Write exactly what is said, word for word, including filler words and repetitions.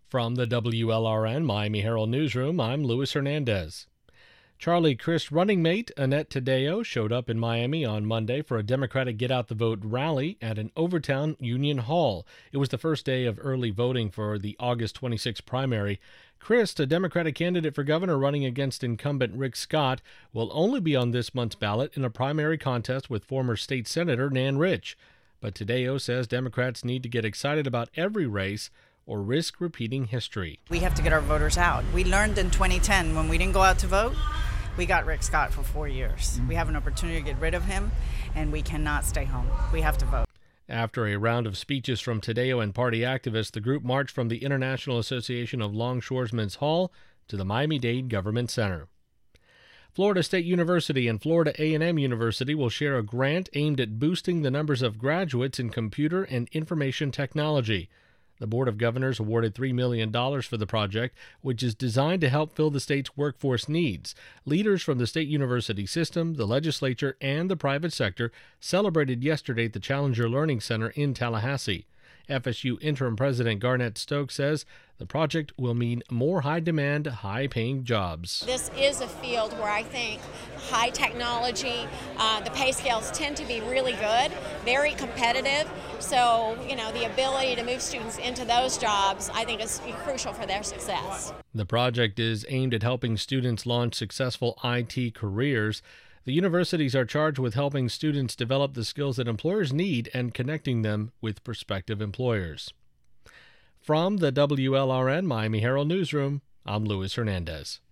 From the W L R N Miami Herald Newsroom, I'm Luis Hernandez. Charlie Crist running mate Annette Taddeo showed up in Miami on Monday for a Democratic Get Out the Vote rally at an Overtown Union Hall. It was the first day of early voting for the August twenty-sixth primary. Crist, a Democratic candidate for governor running against incumbent Rick Scott, will only be on this month's ballot in a primary contest with former state senator Nan Rich. But Taddeo says Democrats need to get excited about every race or risk repeating history. We have to get our voters out. We learned in twenty ten when we didn't go out to vote, we got Rick Scott for four years. Mm-hmm. We have an opportunity to get rid of him, and we cannot stay home. We have to vote. After a round of speeches from Taddeo and party activists, the group marched from the International Association of Longshoremen's Hall to the Miami-Dade Government Center. Florida State University and Florida A and M University will share a grant aimed at boosting the numbers of graduates in computer and information technology. The Board of Governors awarded three million dollars for the project, which is designed to help fill the state's workforce needs. Leaders from the state university system, the legislature, and the private sector celebrated yesterday at the Challenger Learning Center in Tallahassee. F S U interim president Garnett Stokes says the project will mean more high-demand, high-paying jobs. This is a field where I think high technology, uh, the pay scales tend to be really good, very competitive. So, you know, the ability to move students into those jobs, I think, is crucial for their success. The project is aimed at helping students launch successful I T careers. The universities are charged with helping students develop the skills that employers need and connecting them with prospective employers. From the W L R N Miami Herald Newsroom, I'm Luis Hernandez.